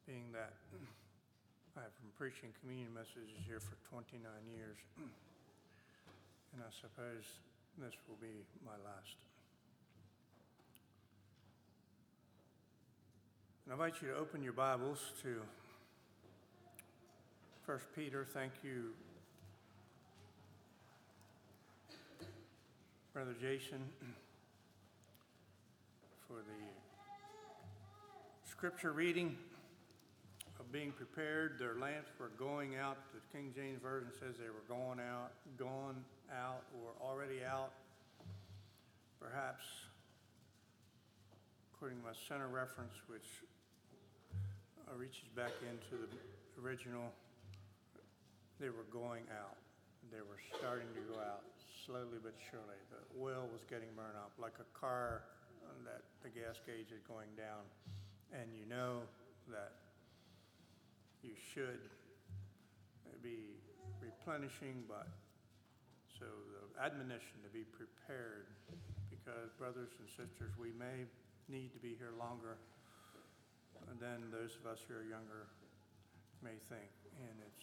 being that I have been preaching communion messages here for 29 years, and I suppose this will be my last. And I invite you to open your Bibles to 1 Peter. Thank you, Brother Jason, for the scripture reading of being prepared. Their lamps were going out. The King James Version says they were gone out, or already out. Perhaps, according to my center reference, which reaches back into the original, they were going out. They were starting to go out, slowly but surely. The oil was getting burned up, like a car that the gas gauge is going down. And you know that you should be replenishing, but so the admonition to be prepared, because brothers and sisters, we may need to be here longer than those of us who are younger may think. And it's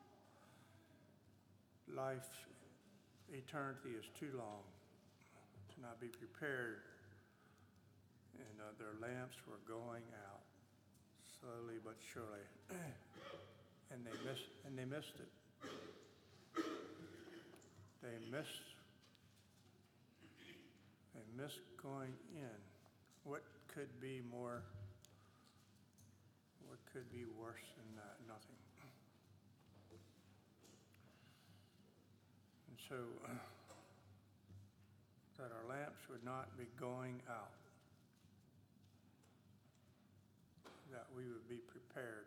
life, eternity is too long to not be prepared. And their lamps were going out slowly but surely, and they missed it. They missed going in. What could be more? What could be worse than that? Nothing. And so that our lamps would not be going out, that we would be prepared.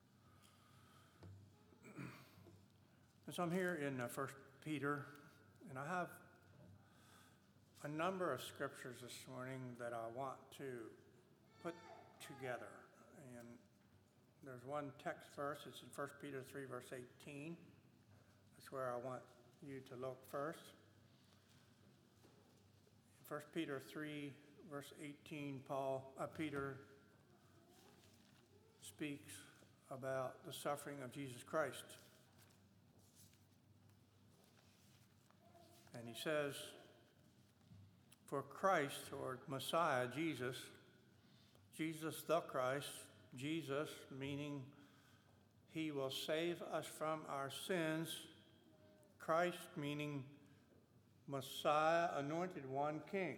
And so I'm here in 1 Peter, and I have a number of scriptures this morning that I want to put together. And there's one text verse. It's in 1 Peter 3, verse 18. That's where I want you to look first. In 1 Peter 3, verse 18, Peter speaks about the suffering of Jesus Christ. And he says, for Christ, or Messiah, Jesus the Christ, Jesus meaning he will save us from our sins, Christ meaning Messiah, anointed one, King.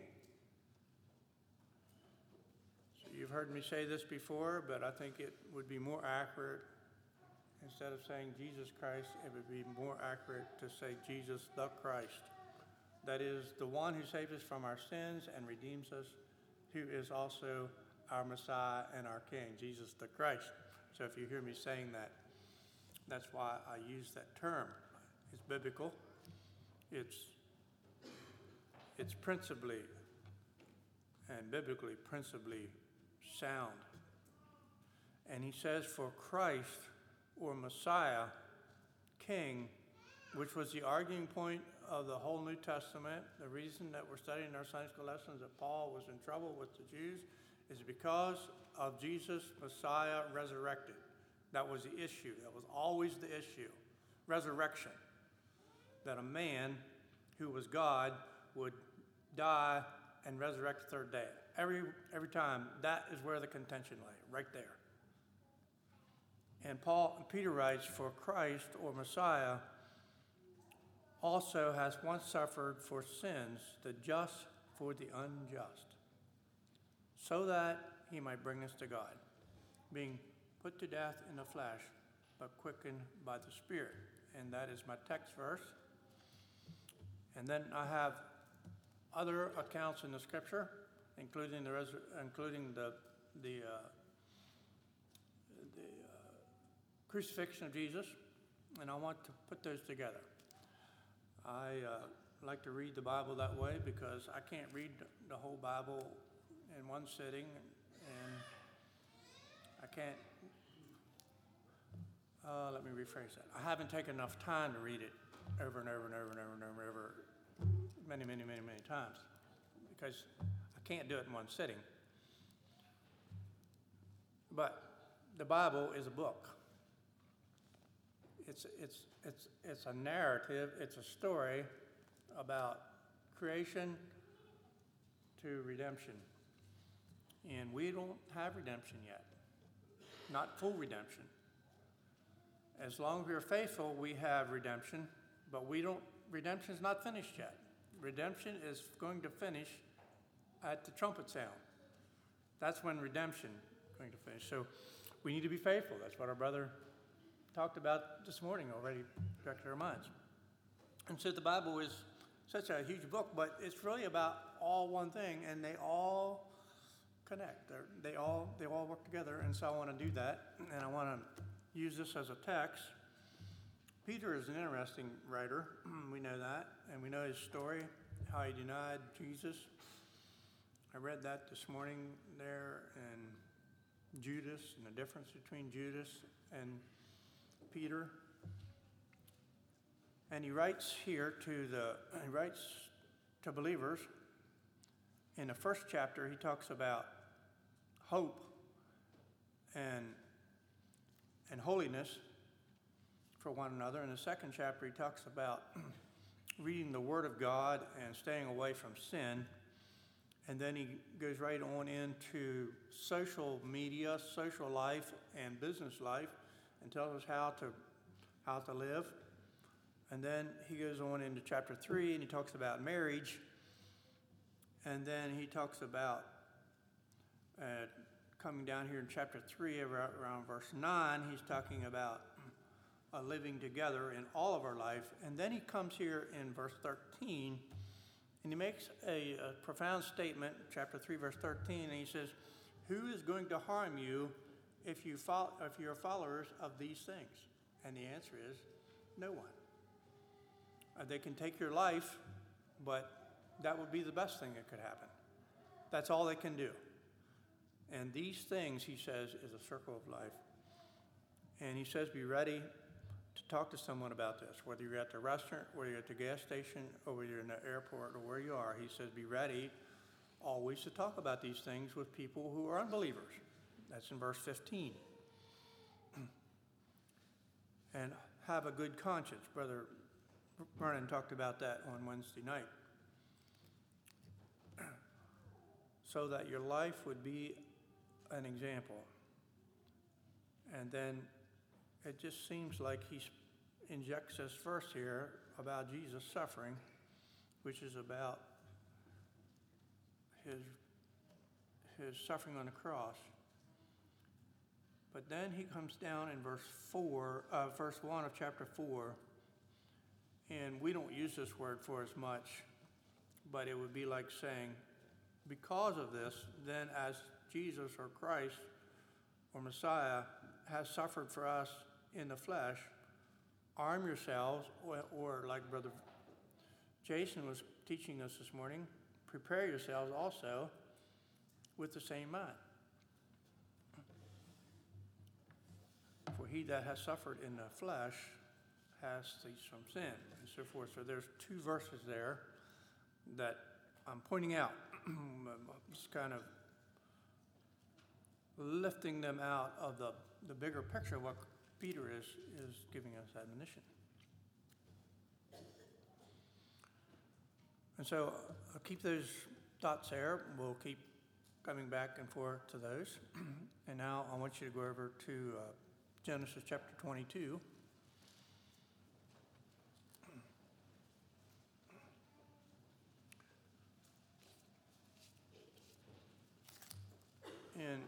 You've heard me say this before, but I think it would be more accurate, instead of saying Jesus Christ, it would be more accurate to say Jesus the Christ. That is, the one who saves us from our sins and redeems us, who is also our Messiah and our King, Jesus the Christ. So if you hear me saying that, that's why I use that term. It's biblical. It's principally and biblically principally sound. And he says, for Christ, or Messiah, King, which was the arguing point of the whole New Testament. The reason that we're studying our Sunday school lessons that Paul was in trouble with the Jews is because of Jesus, Messiah, resurrected. That was the issue. That was always the issue. Resurrection. That a man who was God would die and resurrect the third day. Every time, that is where the contention lay, right there. And Peter writes, for Christ, or Messiah, also has once suffered for sins, the just for the unjust, so that he might bring us to God, being put to death in the flesh, but quickened by the Spirit. And that is my text verse. And then I have other accounts in the Scripture, including the crucifixion of Jesus, and I want to put those together. I like to read the Bible that way because I can't read the whole Bible in one sitting, and I can't, let me rephrase that. I haven't taken enough time to read it over and over and over and over and over and over many times, because I can't do it in one sitting. But the Bible is a book. It's a narrative, it's a story about creation to redemption. And we don't have redemption yet, not full redemption. As long as we're faithful, we have redemption, but redemption's not finished yet. Redemption is going to finish at the trumpet sound. That's when redemption is going to finish. So we need to be faithful. That's what our brother talked about this morning already, directed our minds. And so the Bible is such a huge book, but it's really about all one thing, and they all connect. They all work together, and so I want to do that, and I want to use this as a text. Peter is an interesting writer. We know that, and we know his story, how he denied Jesus. I read that this morning there, and Judas, and the difference between Judas and Peter. And he writes here to believers. In the first chapter, he talks about hope and holiness for one another. In the second chapter, he talks about reading the Word of God and staying away from sin. And then he goes right on into social media, social life, and business life, and tells us how to live. And then he goes on into chapter 3, and he talks about marriage. And then he talks about coming down here in chapter 3, around verse 9, he's talking about living together in all of our life. And then he comes here in verse 13, and he makes a profound statement, chapter 3, verse 13, and he says, "Who is going to harm you if you're followers of these things?" And the answer is, no one. They can take your life, but that would be the best thing that could happen. That's all they can do. And these things, he says, is a circle of life. And he says, be ready to talk to someone about this, whether you're at the restaurant, whether you're at the gas station, or whether you're in the airport, or where you are. He says, be ready always to talk about these things with people who are unbelievers. That's in verse 15. And have a good conscience. Brother Vernon talked about that on Wednesday night. So that your life would be an example. And then it just seems like he injects this verse here about Jesus suffering, which is about his suffering on the cross. But then he comes down in verse 1 of chapter 4, and we don't use this word for as much, but it would be like saying, because of this, then as Jesus or Christ or Messiah has suffered for us in the flesh, arm yourselves, or like Brother Jason was teaching us this morning, prepare yourselves also with the same mind. For he that has suffered in the flesh has ceased from sin, and so forth. So there's two verses there that I'm pointing out, just kind of lifting them out of the bigger picture of what Peter is giving us admonition. And so I'll keep those thoughts there. We'll keep coming back and forth to those. And now I want you to go over to Genesis chapter 22. And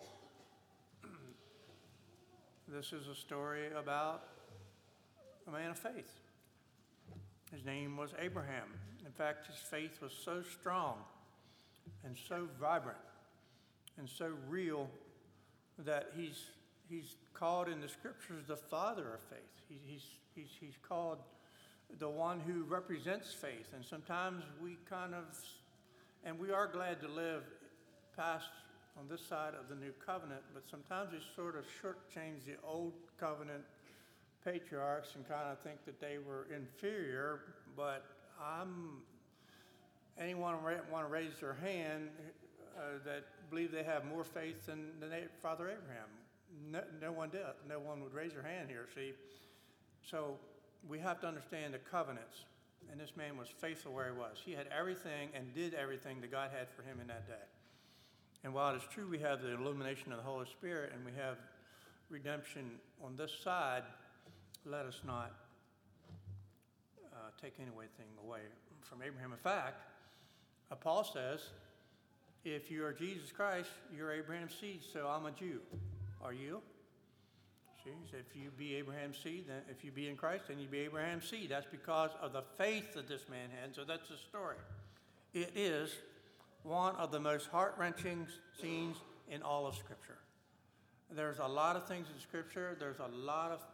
this is a story about a man of faith. His name was Abraham. In fact, his faith was so strong and so vibrant and so real that he's called in the scriptures the father of faith. He's called the one who represents faith. And sometimes we we are glad to live past on this side of the new covenant, but sometimes we sort of shortchange the old covenant patriarchs and kind of think that they were inferior. But anyone want to raise their hand that believe they have more faith than Father Abraham? No one did. No one would raise their hand here, see? So we have to understand the covenants. And this man was faithful where he was. He had everything and did everything that God had for him in that day. And while it is true we have the illumination of the Holy Spirit and we have redemption on this side, let us not take anything away from Abraham. In fact, Paul says, if you are Jesus Christ, you're Abraham's seed, so I'm a Jew. Are you? See, so if you be Abraham's seed, then if you be in Christ, then you be Abraham's seed. That's because of the faith that this man had. So that's the story. It is one of the most heart-wrenching scenes in all of Scripture. There's a lot of things in Scripture. There's a lot of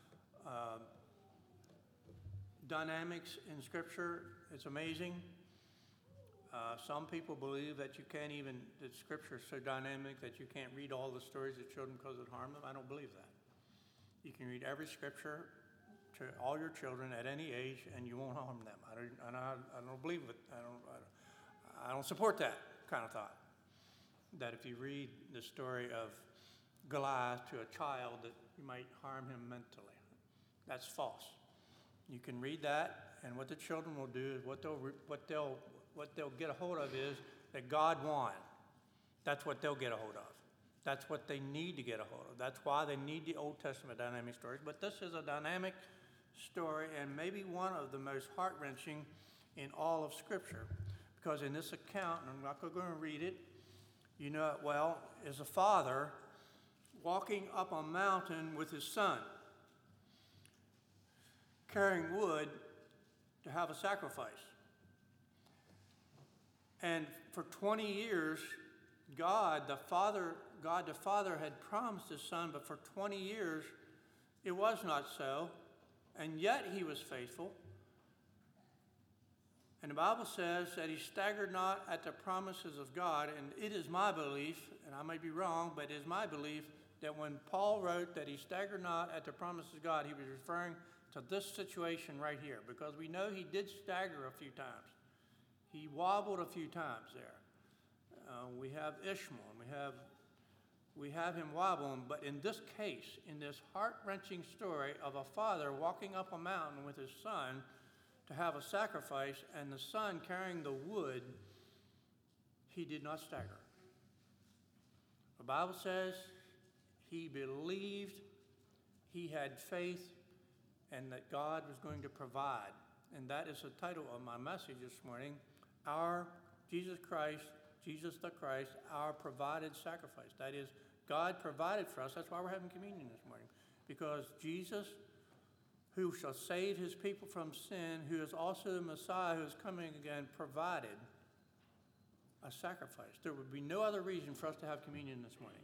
dynamics in Scripture. It's amazing. Some people believe that that Scripture is so dynamic that you can't read all the stories of children because it harm them. I don't believe that. You can read every Scripture to all your children at any age, and you won't harm them. I don't believe it. I don't support that kind of thought. That if you read the story of Goliath to a child, that you might harm him mentally. That's false. You can read that, and what the children will do is what they'll get a hold of is that God won. That's what they'll get a hold of. That's what they need to get a hold of. That's why they need the Old Testament dynamic stories. But this is a dynamic story and maybe one of the most heart-wrenching in all of Scripture. Because in this account, and I'm not going to read it, you know it well, is a father walking up a mountain with his son, carrying wood to have a sacrifice. And for 20 years, God the Father had promised his son, but for 20 years it was not so, and yet he was faithful. And the Bible says that he staggered not at the promises of God, and it is my belief, and I may be wrong, but it is my belief that when Paul wrote that he staggered not at the promises of God, he was referring to this situation right here, because we know he did stagger a few times. He wobbled a few times there. We have Ishmael, and we have him wobbling, but in this case, in this heart-wrenching story of a father walking up a mountain with his son to have a sacrifice, and the son carrying the wood, he did not stagger. The Bible says he believed, he had faith, and that God was going to provide. And that is the title of my message this morning, Our Jesus Christ, Jesus the Christ, our provided sacrifice. That is, God provided for us. That's why we're having communion this morning. Because Jesus, who shall save his people from sin, who is also the Messiah who is coming again, provided a sacrifice. There would be no other reason for us to have communion this morning.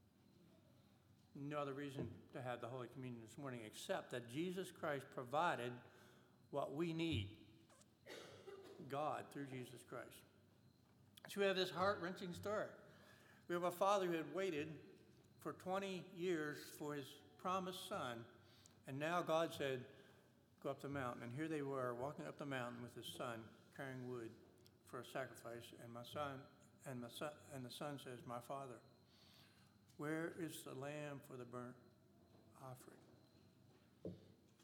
No other reason to have the Holy Communion this morning except that Jesus Christ provided what we need. God through Jesus Christ. So we have this heart-wrenching story. We have a father who had waited for 20 years for his promised son, and now God said, go up the mountain. And here they were walking up the mountain with his son carrying wood for a sacrifice, and the son says, my father, where is the lamb for the burnt offering?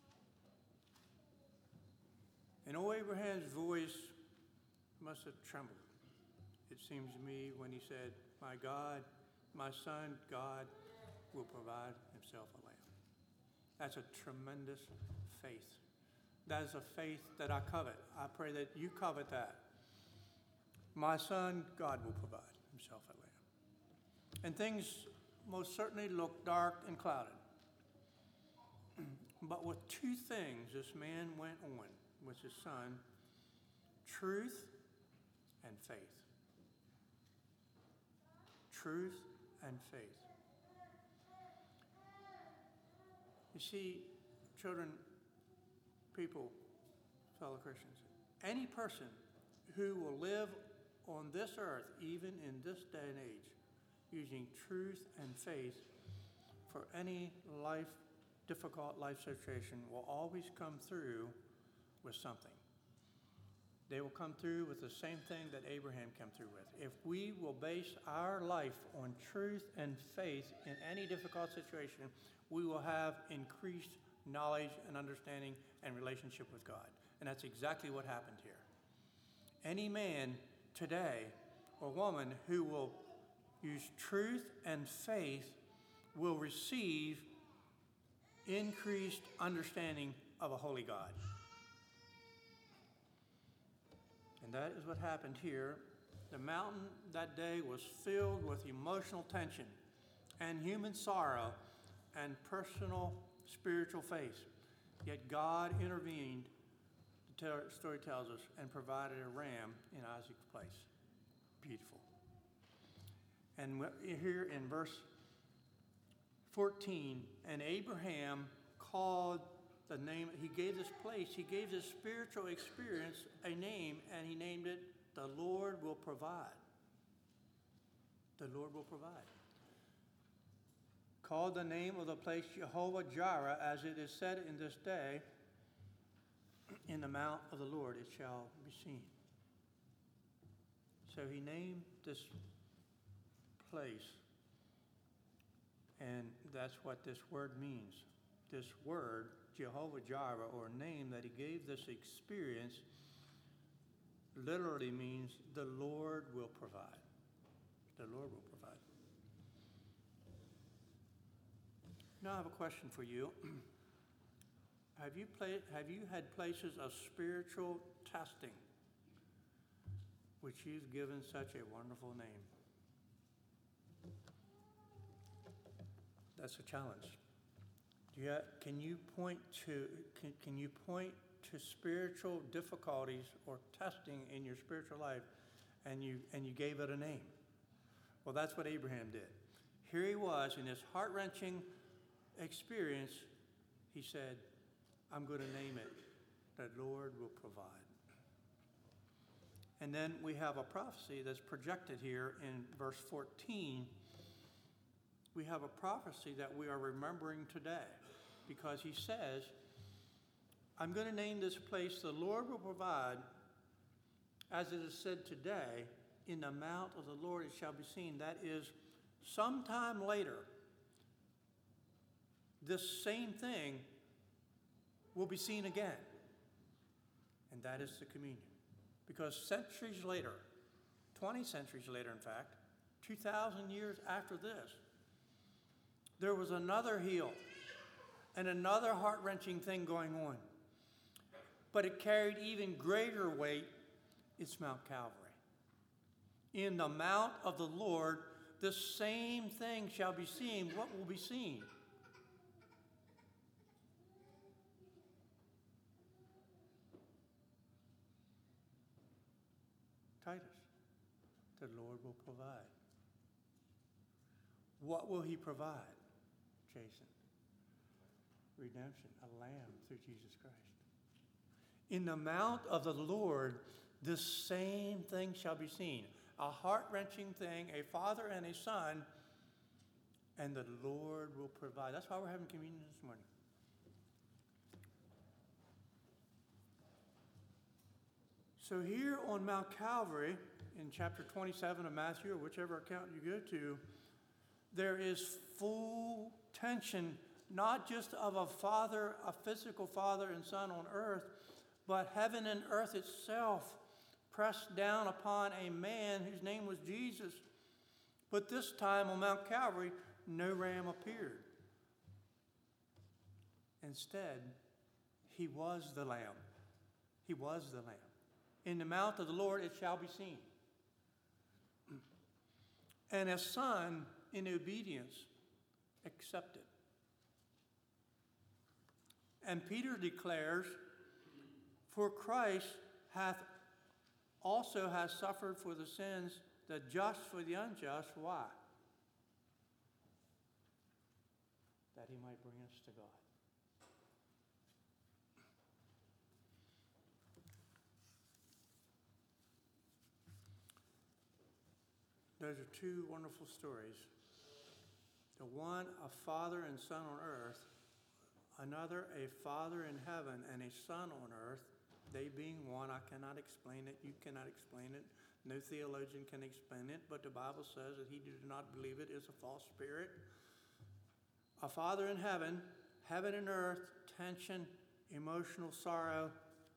And old Abraham's voice must have trembled, it seems to me, when he said, my God, my son, God will provide himself a lamb. That's a tremendous faith. That is a faith that I covet. I pray that you covet that. My son, God will provide himself a lamb. And things most certainly look dark and clouded. But with two things this man went on with his son, truth and faith. Truth and faith. You see, children, people, fellow Christians, any person who will live on this earth, even in this day and age, using truth and faith for any difficult life situation will always come through with something. they will come through with the same thing that Abraham came through with. If we will base our life on truth and faith in any difficult situation, we will have increased knowledge and understanding and relationship with God. And that's exactly what happened here. Any man today or woman who will use truth and faith will receive increased understanding of a holy God. And that is what happened here. The mountain that day was filled with emotional tension and human sorrow and personal spiritual faith. Yet God intervened, the story tells us, and provided a ram in Isaac's place. Beautiful. And here in verse 14, and Abraham called the name, he gave this place, he gave this spiritual experience a name, and he named it, the Lord will provide. The Lord will provide. Called the name of the place Jehovah Jireh, as it is said in this day, in the mount of the Lord it shall be seen. So he named this place, and that's what this word means. This word, Jehovah Jireh, or name that he gave this experience, literally means the Lord will provide. The Lord will provide. Now I have a question for you. Have you had places of spiritual testing which you've given such a wonderful name? That's a challenge. Can you point to spiritual difficulties or testing in your spiritual life, and you gave it a name? Well, that's what Abraham did. Here he was in this heart-wrenching experience. He said, I'm going to name it, the Lord will provide. And then we have a prophecy that's projected here in verse 14. We have a prophecy that we are remembering today, because he says, I'm going to name this place, the Lord will provide, as it is said today, in the mount of the Lord it shall be seen. That is, sometime later, this same thing will be seen again. And that is the communion. Because centuries later, 20 centuries later in fact, 2,000 years after this, there was another heal and another heart-wrenching thing going on. But it carried even greater weight. It's Mount Calvary. In the mount of the Lord, the same thing shall be seen. What will be seen? Titus, the Lord will provide. What will he provide, Jason? Redemption, a lamb through Jesus Christ. In the mount of the Lord, this same thing shall be seen. A heart-wrenching thing, a father and a son, and the Lord will provide. That's why we're having communion this morning. So here on Mount Calvary, in chapter 27 of Matthew, or whichever account you go to, there is full tension, not just of a father, a physical father and son on earth, but heaven and earth itself pressed down upon a man whose name was Jesus. But this time on Mount Calvary, no ram appeared. Instead, he was the lamb. He was the lamb. In the mount of the Lord it shall be seen. And a son in obedience accepted. And Peter declares, for Christ also has suffered for the sins, the just for the unjust. Why? That he might bring us to God. Those are two wonderful stories. The one, a father and son on earth. Another, a father in heaven and a son on earth. They being one, I cannot explain it. You cannot explain it. No theologian can explain it, but the Bible says that he who does not believe it is a false spirit. A Father in heaven, heaven and earth, tension, emotional sorrow,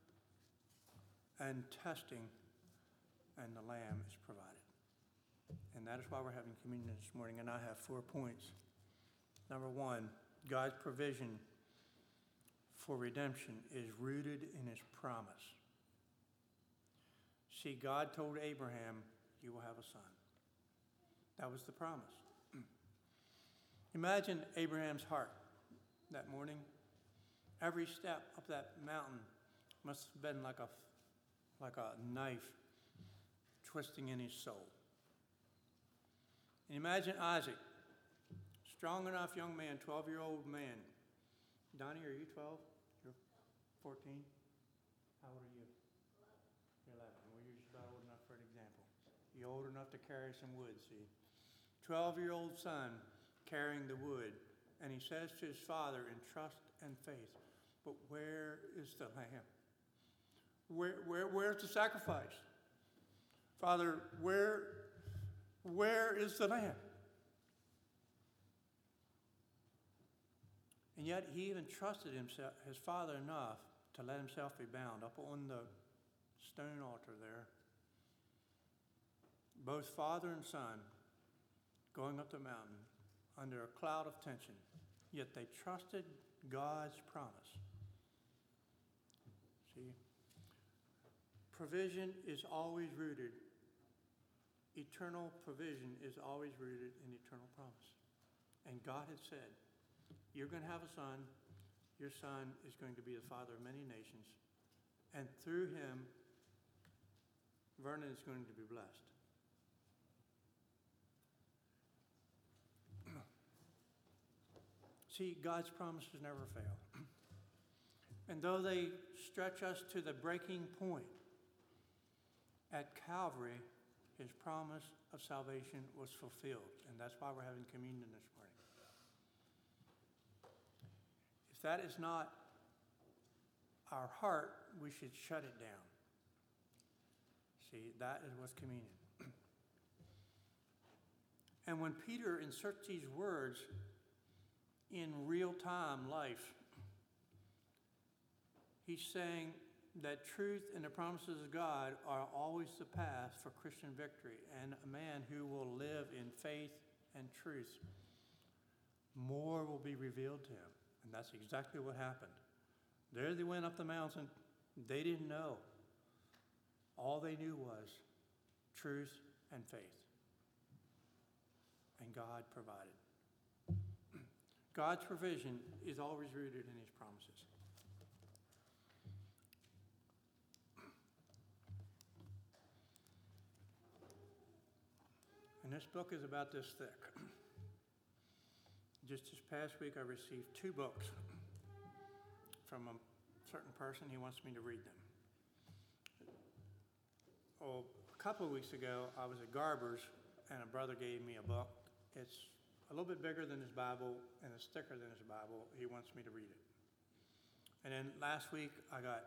and testing, and the Lamb is provided. And that is why we're having communion this morning, and I have 4 points. Number 1, God's provision for redemption is rooted in his promise. See, God told Abraham, you will have a son. That was the promise. Imagine Abraham's heart that morning. Every step up that mountain must have been like a knife twisting in his soul. And imagine Isaac, strong enough young man, 12-year-old man. Donnie, are you 12? You're 14? How old are you? You're 11. Well, you're just about old enough for an example. You're old enough to carry some wood, see? 12-year-old son carrying the wood. And he says to his father in trust and faith, but where is the lamb? Where's the sacrifice? Father, where is the lamb? And yet he even trusted himself, his father enough to let himself be bound up on the stone altar there. Both father and son going up the mountain under a cloud of tension, yet they trusted God's promise. See, provision is always rooted. Eternal provision is always rooted in eternal promise. And God had said, you're going to have a son. Your son is going to be the father of many nations. And through him, Vernon is going to be blessed. See, God's promises never fail. And though they stretch us to the breaking point, at Calvary, his promise of salvation was fulfilled. And that's why we're having communion this morning. If that is not our heart, we should shut it down. See, that is what's communion. And when Peter inserts these words in real-time life, he's saying that truth and the promises of God are always the path for Christian victory, and a man who will live in faith and truth, more will be revealed to him. And that's exactly what happened. There they went up the mountain. They didn't know. All they knew was truth and faith. And God provided. God's provision is always rooted in his promises. And this book is about this thick. Just this past week, I received 2 books from a certain person. He wants me to read them. Oh, a couple of weeks ago, I was at Garber's, and a brother gave me a book. It's a little bit bigger than his Bible, and it's thicker than his Bible. He wants me to read it. And then last week, I got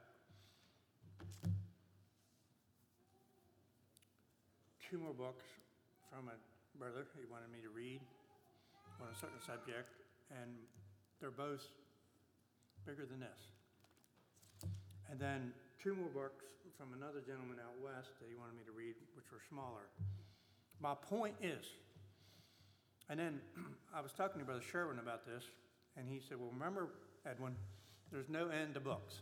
2 more books from a brother he wanted me to read on a certain subject, and they're both bigger than this. And then 2 more books from another gentleman out west that he wanted me to read, which were smaller. My point is, and then I was talking to Brother Sherwin about this, and he said, well, remember, Edwin, there's no end to books.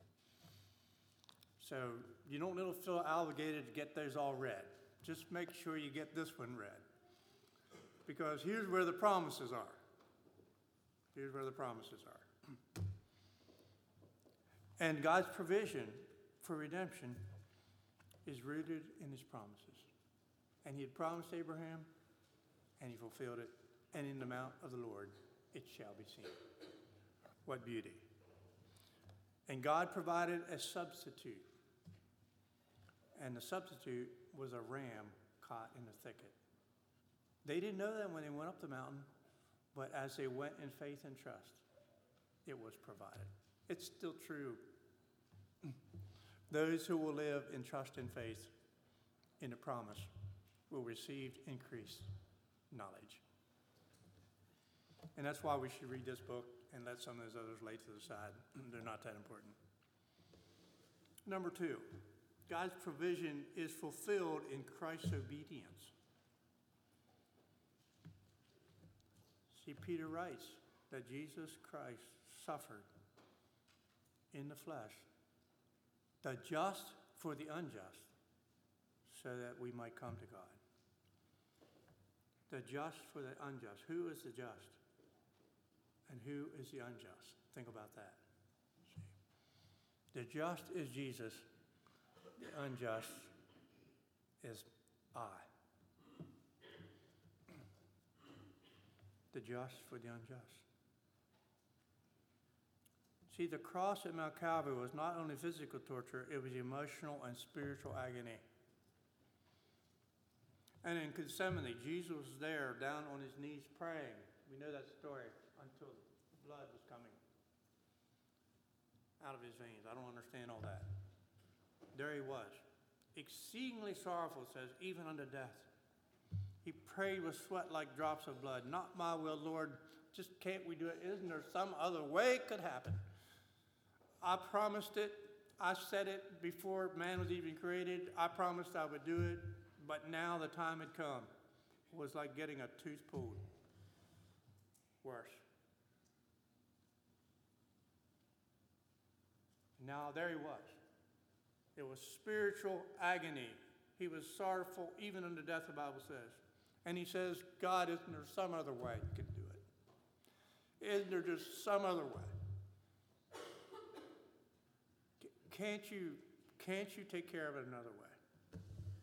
So you don't feel obligated to get those all read. Just make sure you get this one read. Because here's where the promises are. Here's where the promises are. And God's provision for redemption is rooted in his promises. And he had promised Abraham, and he fulfilled it. And in the mount of the Lord it shall be seen. What beauty. And God provided a substitute. And the substitute was a ram caught in the thicket. They didn't know that when they went up the mountain, but as they went in faith and trust, it was provided. It's still true. Those who will live in trust and faith in the promise will receive increased knowledge. And that's why we should read this book and let some of those others lay to the side. They're not that important. Number 2, God's provision is fulfilled in Christ's obedience. See, Peter writes that Jesus Christ suffered in the flesh, the just for the unjust, so that we might come to God. The just for the unjust. Who is the just? And who is the unjust? Think about that. See? The just is Jesus. The unjust is I. The just for the unjust. See, the cross at Mount Calvary was not only physical torture, it was emotional and spiritual agony. And in Gethsemane, Jesus was there down on his knees praying. We know that story until blood was coming out of his veins. I don't understand all that. There he was, exceedingly sorrowful, says, even unto death. He prayed with sweat like drops of blood. Not my will, Lord. Just can't we do it? Isn't there some other way it could happen? I promised it. I said it before man was even created. I promised I would do it. But now the time had come. It was like getting a tooth pulled. Worse. Now there he was. It was spiritual agony. He was sorrowful even unto death, the Bible says. And he says, God, isn't there some other way you can do it? Isn't there just some other way? Can't you take care of it another way?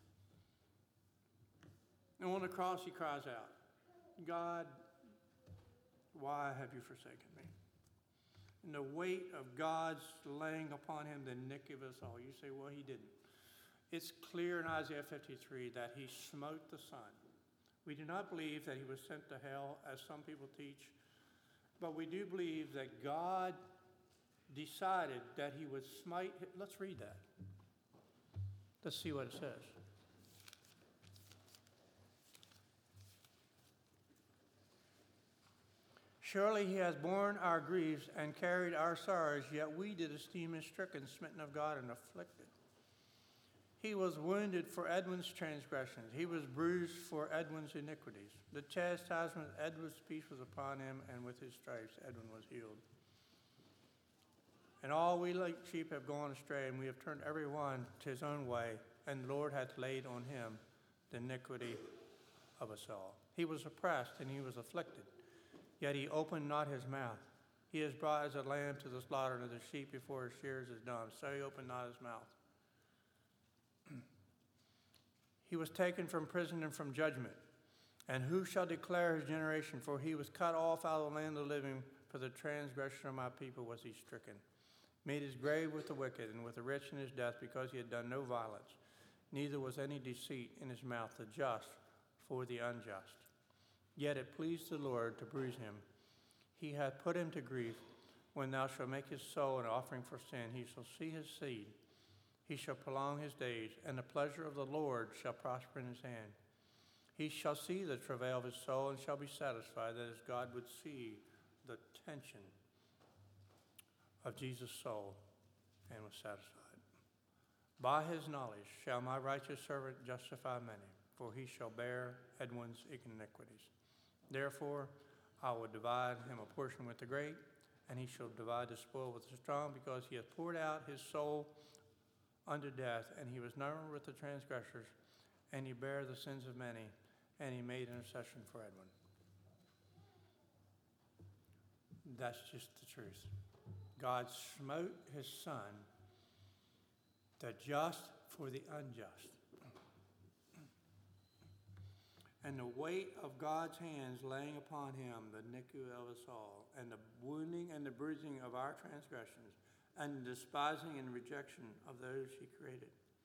And on the cross he cries out, God, why have you forsaken me? And the weight of God's laying upon him the iniquity of us all. You say, well, he didn't. It's clear in Isaiah 53 that he smote the Son. We do not believe that he was sent to hell, as some people teach, but we do believe that God decided that he would smite. Let's read that. Let's see what it says. Surely he has borne our griefs and carried our sorrows, yet we did esteem him stricken, smitten of God, and afflicted. He was wounded for Edwin's transgressions. He was bruised for Edwin's iniquities. The chastisement of Edwin's peace was upon him, and with his stripes Edwin was healed. And all we like sheep have gone astray, and we have turned every one to his own way, and the Lord hath laid on him the iniquity of us all. He was oppressed, and he was afflicted, yet he opened not his mouth. He is brought as a lamb to the slaughter, and as a sheep before his shears is dumb, so he opened not his mouth. He was taken from prison and from judgment. And who shall declare his generation? For he was cut off out of the land of the living. For the transgression of my people was he stricken. Made his grave with the wicked, and with the rich in his death, because he had done no violence. Neither was any deceit in his mouth. The just for the unjust. Yet it pleased the Lord to bruise him. He hath put him to grief. When thou shalt make his soul an offering for sin, he shall see his seed. He shall prolong his days, and the pleasure of the Lord shall prosper in his hand. He shall see the travail of his soul, and shall be satisfied, that as God would see the tension of Jesus' soul, and was satisfied. By his knowledge shall my righteous servant justify many, for he shall bear Edwin's iniquities. Therefore I will divide him a portion with the great, and he shall divide the spoil with the strong, because he hath poured out his soul unto death, and he was numbered with the transgressors, and he bare the sins of many, and he made intercession for Edwin. That's just the truth. God smote his Son, the just for the unjust. And the weight of God's hands laying upon him, the iniquity of us all, and the wounding and the bruising of our transgressions, and the despising and rejection of those he created.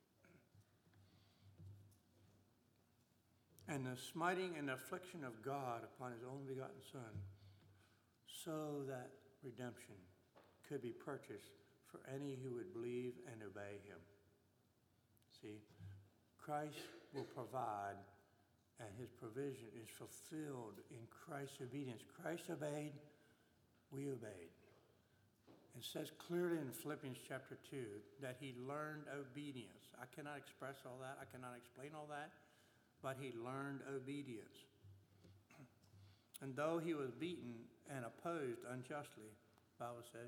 And the smiting and affliction of God upon his only begotten Son, so that redemption could be purchased for any who would believe and obey him. See, Christ will provide, and his provision is fulfilled in Christ's obedience. Christ obeyed, we obeyed. It says clearly in Philippians chapter 2 that he learned obedience. I cannot express all that. I cannot explain all that. But he learned obedience. And though he was beaten and opposed unjustly, the Bible said,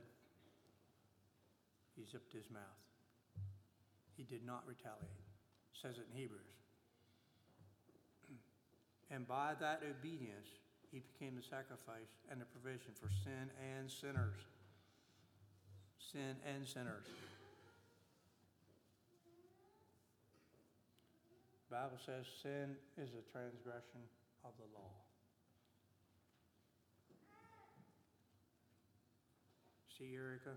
he zipped his mouth. He did not retaliate. It says it in Hebrews. And by that obedience, he became the sacrifice and the provision for sin and sinners. Sin and sinners. The Bible says sin is a transgression of the law. See, Erica,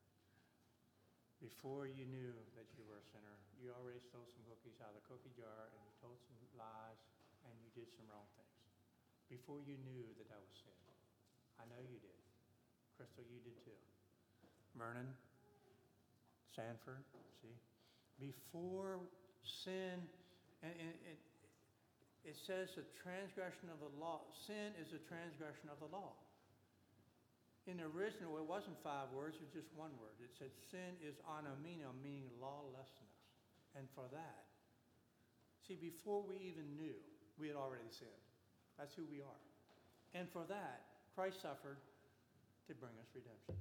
before you knew that you were a sinner, you already stole some cookies out of the cookie jar, and you told some lies, and you did some wrong things. Before you knew that was sin. I know you did. Crystal, you did too. Vernon, Sanford, see? Before sin, and it says the transgression of the law. Sin is a transgression of the law. In the original, it wasn't 5 words, it was just 1 word. It said sin is anomia, meaning lawlessness. And for that, see, before we even knew, we had already sinned. That's who we are. And for that, Christ suffered to bring us redemption.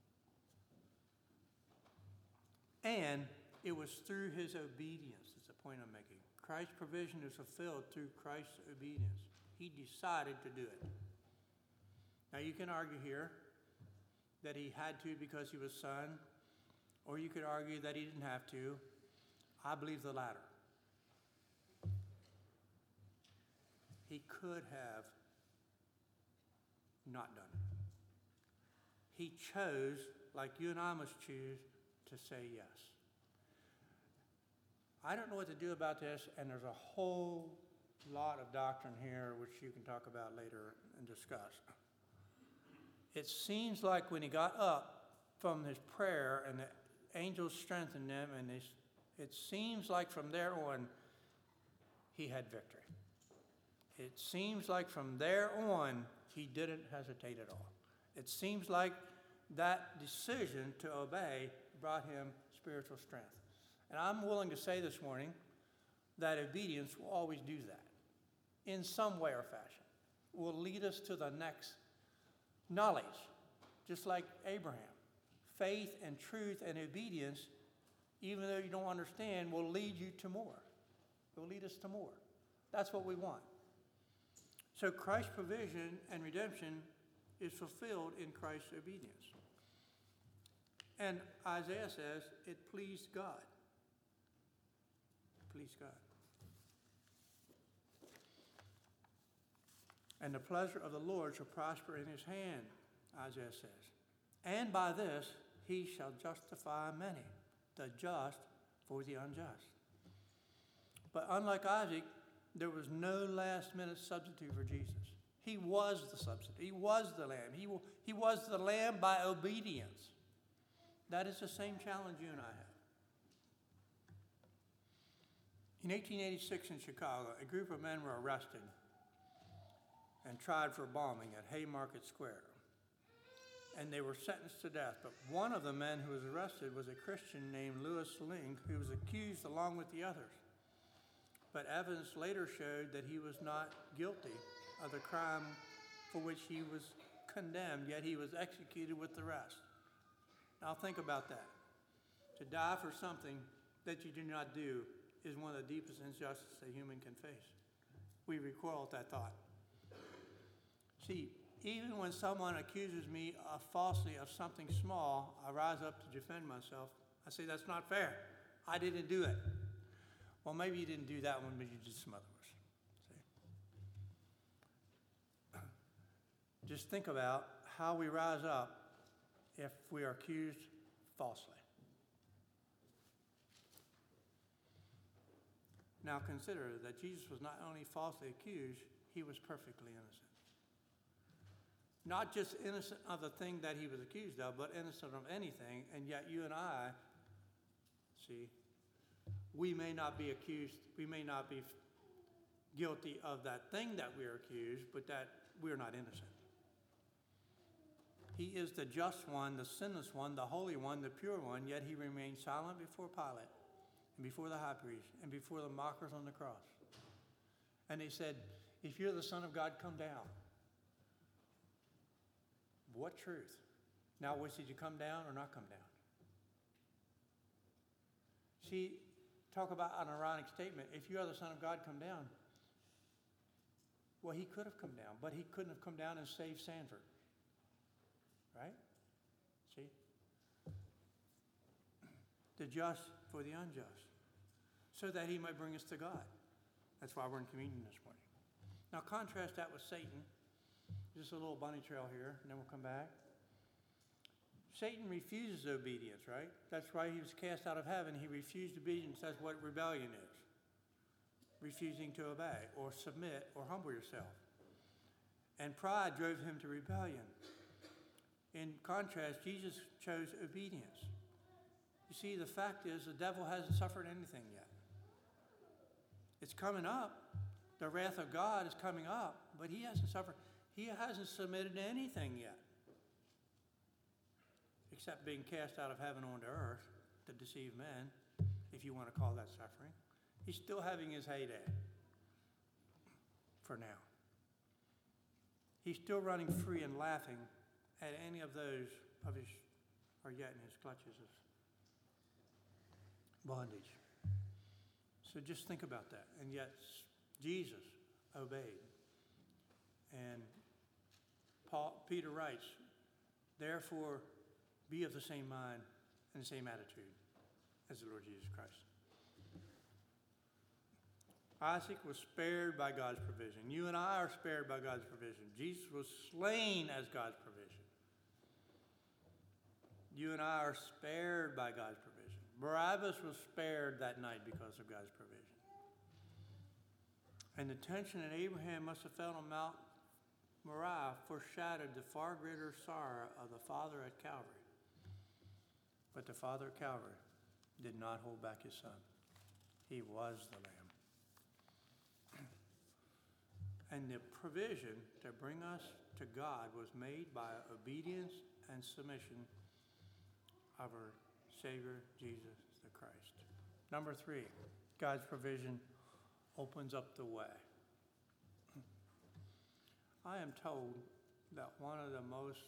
And it was through his obedience, is the point I'm making. Christ's provision is fulfilled through Christ's obedience. He decided to do it. Now you can argue here that he had to because he was son, or you could argue that he didn't have to. I believe the latter. He could have not done it. He chose, like you and I must choose, to say yes. I don't know what to do about this, and there's a whole lot of doctrine here which you can talk about later and discuss. It seems like when he got up from his prayer and the angels strengthened him, and it seems like from there on he had victory. It seems like from there on he didn't hesitate at all. It seems like that decision to obey brought him spiritual strength. And I'm willing to say this morning that obedience will always do that in some way or fashion. Will lead us to the next knowledge, just like Abraham. Faith and truth and obedience, even though you don't understand, will lead you to more. It will lead us to more. That's what we want. So Christ's provision and redemption is fulfilled in Christ's obedience. And Isaiah says it pleased God. It pleased God. And the pleasure of the Lord shall prosper in his hand, Isaiah says. And by this he shall justify many, the just for the unjust. But unlike Isaac, there was no last-minute substitute for Jesus. He was the substitute. He was the lamb. He was the lamb by obedience. That is the same challenge you and I have. In 1886 in Chicago, a group of men were arrested and tried for bombing at Haymarket Square. And they were sentenced to death. But one of the men who was arrested was a Christian named Louis Ling, who was accused along with the others. But evidence later showed that he was not guilty of the crime for which he was condemned, yet he was executed with the rest. Now think about that. To die for something that you do not do is one of the deepest injustices a human can face. We recoil at that thought. See, even when someone accuses me falsely of something small, I rise up to defend myself. I say, that's not fair. I didn't do it. Well, maybe you didn't do that one, but you did some other ones. See? Just think about how we rise up if we are accused falsely. Now consider that Jesus was not only falsely accused, he was perfectly innocent. Not just innocent of the thing that he was accused of, but innocent of anything. And yet you and I, see, we may not be accused, we may not be guilty of that thing that we are accused, but that we are not innocent. He is the just one, the sinless one, the holy one, the pure one, yet he remained silent before Pilate and before the high priest and before the mockers on the cross. And they said, if you're the Son of God, come down. What truth? Now, did you come down or not come down? See, talk about an ironic statement. If you are the Son of God, come down. Well, he could have come down, but he couldn't have come down and saved Sanford. Right? See? The just for the unjust, so that he might bring us to God. That's why we're in communion this morning. Now contrast that with Satan. Just a little bunny trail here, and then we'll come back. Satan refuses obedience, right? That's why he was cast out of heaven. He refused obedience. That's what rebellion is. Refusing to obey or submit or humble yourself. And pride drove him to rebellion. In contrast, Jesus chose obedience. You see, the fact is the devil hasn't suffered anything yet. It's coming up. The wrath of God is coming up, but he hasn't suffered. He hasn't submitted to anything yet, except being cast out of heaven onto earth to deceive men, if you want to call that suffering. He's still having his heyday for now. He's still running free and laughing at any of those of his, or yet in his clutches of bondage. So just think about that. And yet Jesus obeyed. And Peter writes, therefore be of the same mind and the same attitude as the Lord Jesus Christ. Isaac was spared by God's provision. You and I are spared by God's provision. Jesus was slain as God's provision. You and I are spared by God's provision. Barabbas was spared that night because of God's provision. And the tension that Abraham must have felt on Mount Moriah foreshadowed the far greater sorrow of the Father at Calvary. But the Father at Calvary did not hold back his Son. He was the Lamb. And the provision to bring us to God was made by obedience and submission of our Savior, Jesus the Christ. Number 3, God's provision opens up the way. I am told that one of the most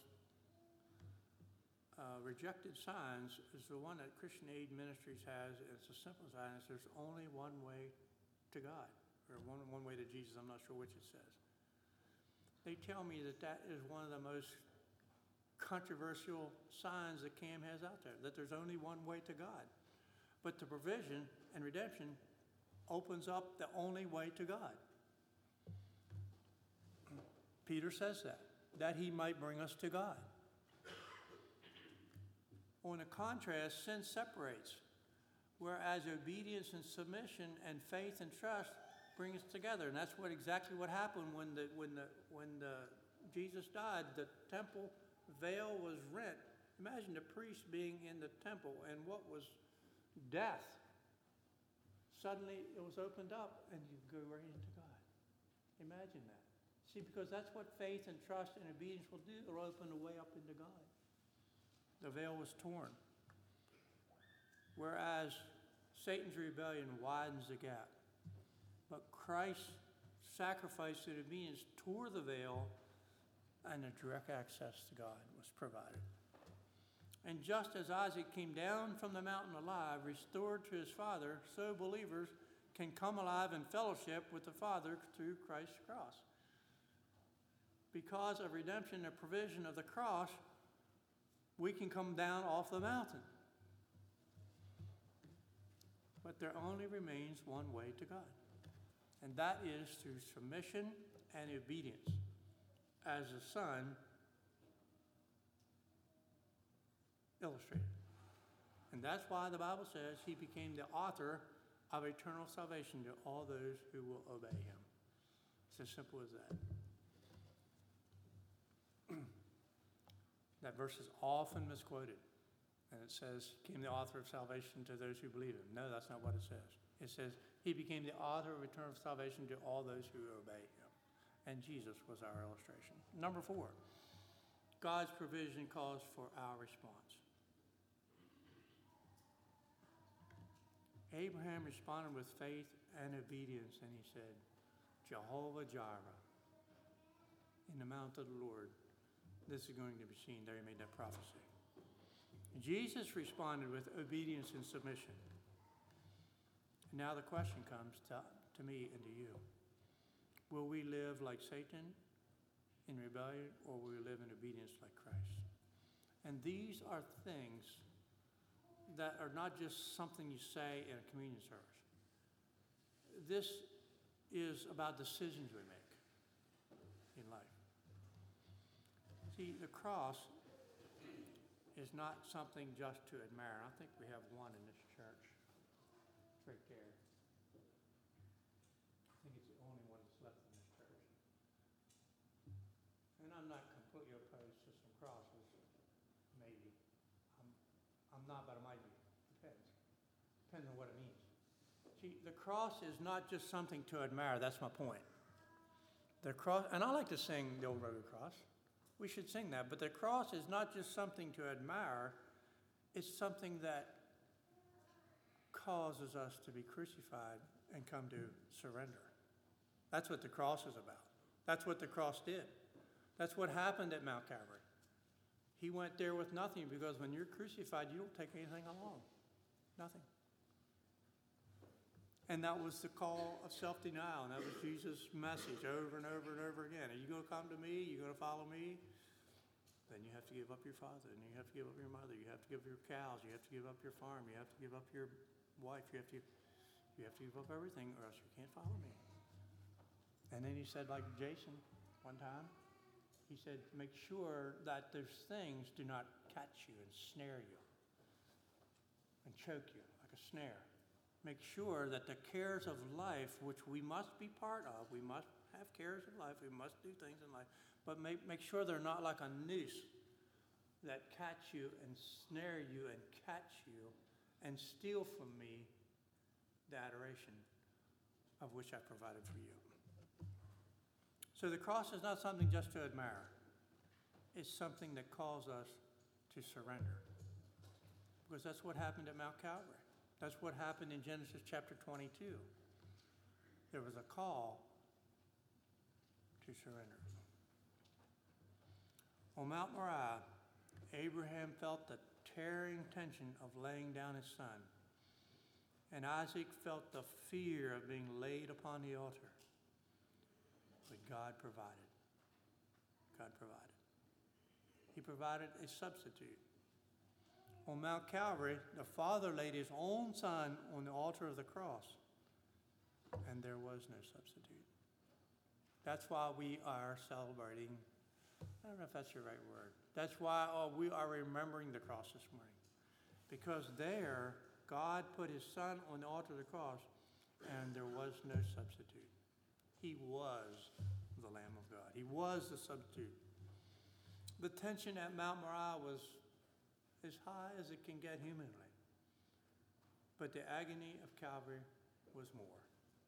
rejected signs is the one that Christian Aid Ministries has. It's a simple sign. It's there's only one way to God, or one way to Jesus. I'm not sure which it says. They tell me that is one of the most controversial signs that CAM has out there, that there's only one way to God. But the provision and redemption opens up the only way to God. Peter says that he might bring us to God. On the contrast, sin separates, whereas obedience and submission and faith and trust bring us together. And that's exactly what happened when Jesus died. The temple veil was rent. Imagine the priest being in the temple, and what was death? Suddenly it was opened up, and you go right into God. Imagine that. See, because that's what faith and trust and obedience will do. It'll open the way up into God. The veil was torn. Whereas Satan's rebellion widens the gap. But Christ's sacrifice and obedience tore the veil, and a direct access to God was provided. And just as Isaac came down from the mountain alive, restored to his Father, so believers can come alive in fellowship with the Father through Christ's cross. Because of redemption and provision of the cross, we can come down off the mountain. But there only remains one way to God, and that is through submission and obedience, as the Son illustrated. And that's why the Bible says he became the author of eternal salvation to all those who will obey him. It's as simple as that. That verse is often misquoted. And it says, he became the author of salvation to those who believe him. No, that's not what it says. It says, he became the author of eternal salvation to all those who obey him. And Jesus was our illustration. Number 4, God's provision calls for our response. Abraham responded with faith and obedience, and he said, Jehovah Jireh, in the mount of the Lord, this is going to be seen. There he made that prophecy. Jesus responded with obedience and submission. Now the question comes to me and to you. Will we live like Satan in rebellion, or will we live in obedience like Christ? And these are things that are not just something you say in a communion service. This is about decisions we make in life. See, the cross is not something just to admire. I think we have one in this church. It's right there. I think it's the only one that's left in this church. And I'm not completely opposed to some crosses. Maybe. I'm not, but I might be. Depends. Depends on what it means. See, the cross is not just something to admire. That's my point. The cross, and I like to sing the old rugged cross. We should sing that. But the cross is not just something to admire. It's something that causes us to be crucified and come to surrender. That's what the cross is about. That's what the cross did. That's what happened at Mount Calvary. He went there with nothing, because when you're crucified, you don't take anything along. Nothing. And that was the call of self-denial, and that was Jesus' message over and over and over again. Are you going to come to me? Are you going to follow me? Then you have to give up your father, and you have to give up your mother. You have to give up your cows. You have to give up your farm. You have to give up your wife. You have to give up everything, or else you can't follow me. And then he said, like Jason one time, he said, make sure that those things do not catch you and snare you and choke you like a snare. Make sure that the cares of life, which we must be part of, we must have cares of life, we must do things in life, but make sure they're not like a noose that catch you and snare you and catch you and steal from me the adoration of which I provided for you. So the cross is not something just to admire. It's something that calls us to surrender. Because that's what happened at Mount Calvary. That's what happened in Genesis chapter 22. There was a call to surrender. On Mount Moriah, Abraham felt the tearing tension of laying down his son. And Isaac felt the fear of being laid upon the altar. But God provided. God provided. He provided a substitute. On Mount Calvary, the Father laid his own Son on the altar of the cross, and there was no substitute. That's why we are celebrating. I don't know if that's the right word. That's why we are remembering the cross this morning. Because there, God put his Son on the altar of the cross, and there was no substitute. He was the Lamb of God. He was the substitute. The tension at Mount Moriah was as high as it can get humanly. But the agony of Calvary was more.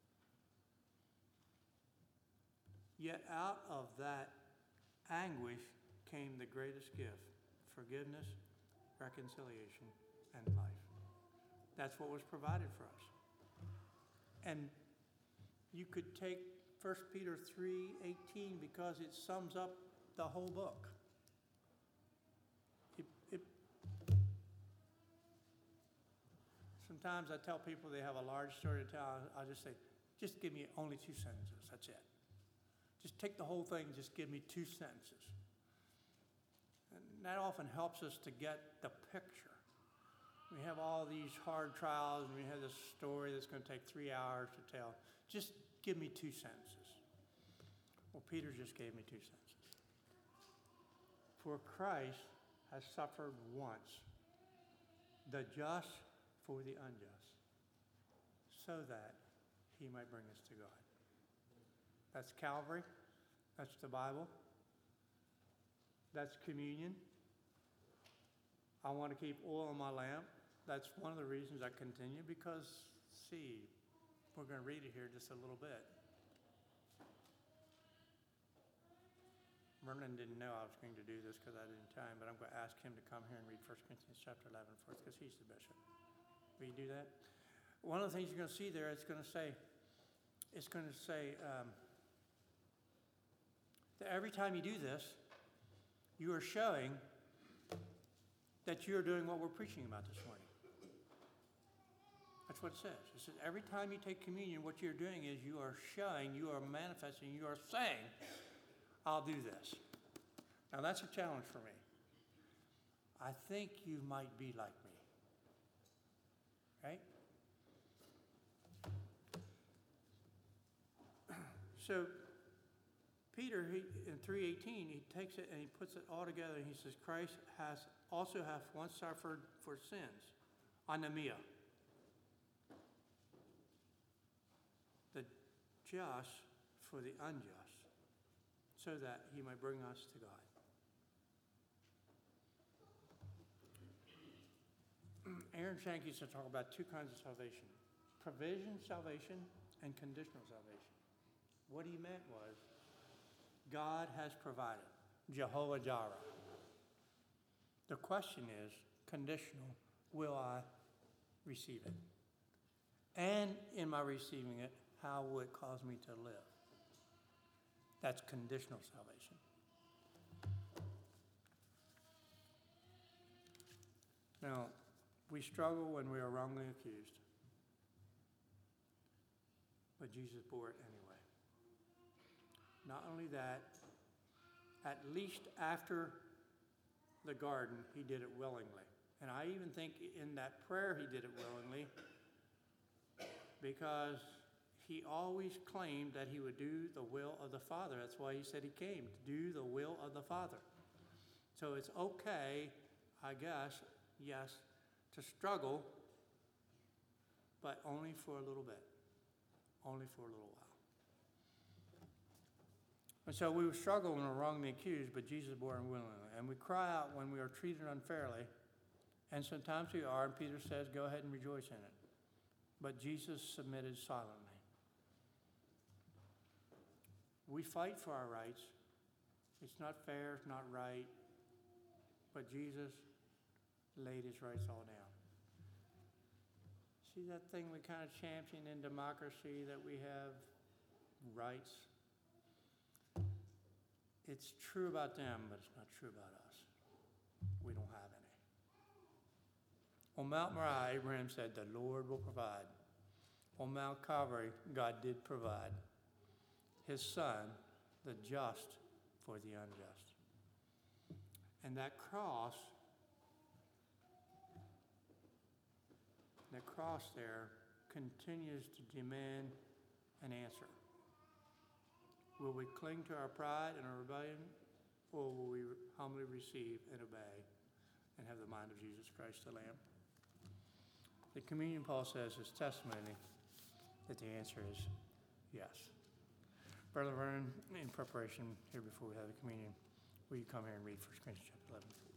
Yet out of that anguish came the greatest gift: forgiveness, reconciliation, and life. That's what was provided for us. And you could take 1 Peter 3:18 because it sums up the whole book. Sometimes I tell people they have a large story to tell. I'll just say, just give me only 2 sentences. That's it. Just take the whole thing and just give me 2 sentences. And that often helps us to get the picture. We have all these hard trials, and we have this story that's going to take 3 hours to tell. Just give me 2 sentences. Well, Peter just gave me 2 sentences. For Christ has suffered once, the just for the unjust, so that he might bring us to God. That's Calvary. That's the Bible. That's communion. I want to keep oil on my lamp. That's one of the reasons I continue because, see, we're going to read it here just a little bit. Merlin didn't know I was going to do this because I didn't time, but I'm going to ask him to come here and read 1 Corinthians chapter 11 for us because he's the bishop. Will you do that? One of the things you're going to see there, it's going to say that every time you do this, you are showing that you're doing what we're preaching about this morning. That's what it says. It says every time you take communion, what you're doing is you are showing, you are manifesting, you are saying, I'll do this. Now that's a challenge for me. I think you might be like me. Right? So Peter, in 3:18, he takes it and he puts it all together and he says, Christ also hath once suffered for sins, anomia. The just for the unjust, so that he might bring us to God. Aaron Shank used to talk about two kinds of salvation: provision salvation and conditional salvation. What he meant was, God has provided, Jehovah Jireh. The question is, conditional, will I receive it? And in my receiving it, how will it cause me to live? That's conditional salvation. Now, we struggle when we are wrongly accused, but Jesus bore it anyway. Not only that, at least after the garden, he did it willingly. And I even think in that prayer he did it willingly because he always claimed that he would do the will of the Father. That's why he said he came, to do the will of the Father. So it's okay, I guess, yes, to struggle, but only for a little bit. Only for a little while. And so we struggle when we're wrongly accused, but Jesus bore it willingly. And we cry out when we are treated unfairly, and sometimes we are, and Peter says, go ahead and rejoice in it. But Jesus submitted silently. We fight for our rights. It's not fair, it's not right, but Jesus laid his rights all down. See that thing we kind of champion in democracy, that we have rights? It's true about them, but it's not true about us. We don't have any. On Mount Moriah, Abraham said, the Lord will provide. On Mount Calvary, God did provide his son, the just for the unjust. And that cross there continues to demand an answer. Will we cling to our pride and our rebellion, or will we humbly receive and obey and have the mind of Jesus Christ the Lamb? The communion, Paul says, is testimony that the answer is yes. Brother Vernon, in preparation here before we have the communion, will you come here and read 1 Corinthians chapter 11?